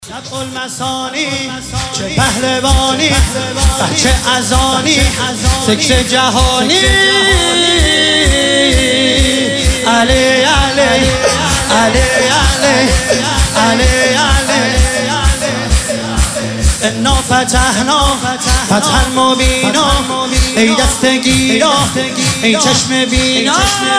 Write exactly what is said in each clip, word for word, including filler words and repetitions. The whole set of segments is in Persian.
سبع المثانی چه پهلوانی بچه ازانی فکر جهانی علی علی علی علی علی علی انا فتحنا فتحا مبینا ای دست گیرا ای چشم بینا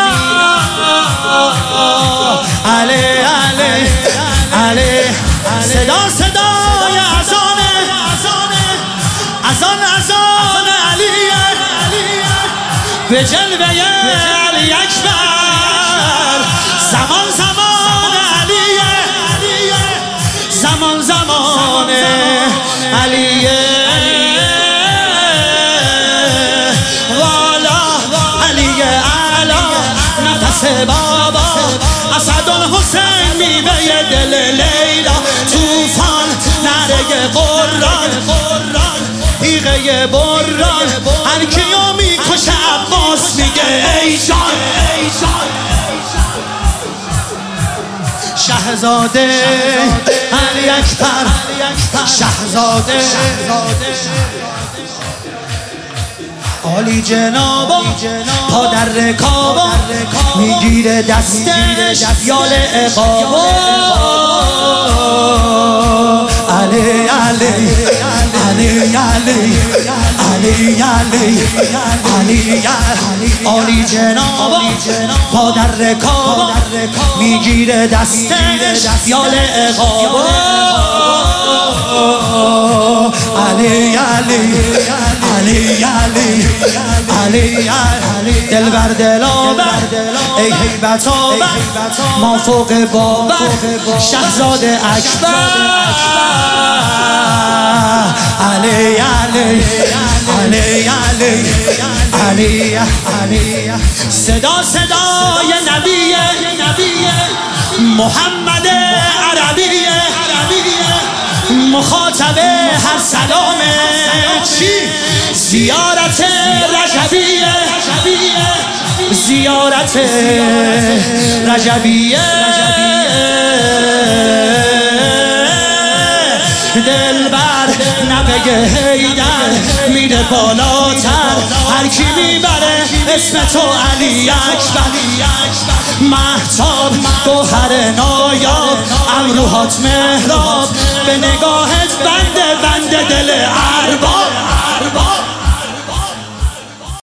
علی علی علی صدا صدای اذانه اذان اذان علیه به جلوه علی اکبر زمان زمان علیه زمان زمان علیه والا علیه اعلا نفس بابا اسد الحسین میوه دل لیلا توفان نره قرآن تیغه بران هر کیو میکشه عباس میگه ای جان شهزاده علی اکبر شهزاده عالی جنابا پا در رکابا میگیره دستش یال عقابا علی علی علی علی علی علی علی عالی جنابا پا در رکابا میگیره دستش یال عقابا علی علی علی علی علی علی دل بر دلابر ای هیبت آور ما فوق باور شهزاده اکبر علی علی علی علی علی علی صدا صدای نبی محمد عربی مخاطب هر سلام چی زیارت رجبیه زیارت رجبیه دل بر نبه حیدر میره بالاتر هر کی میبره اسم تو علی اکبر مهتاب گوهر نایاب امروهات مهراب به نگاهت بنده بنده دل ارباب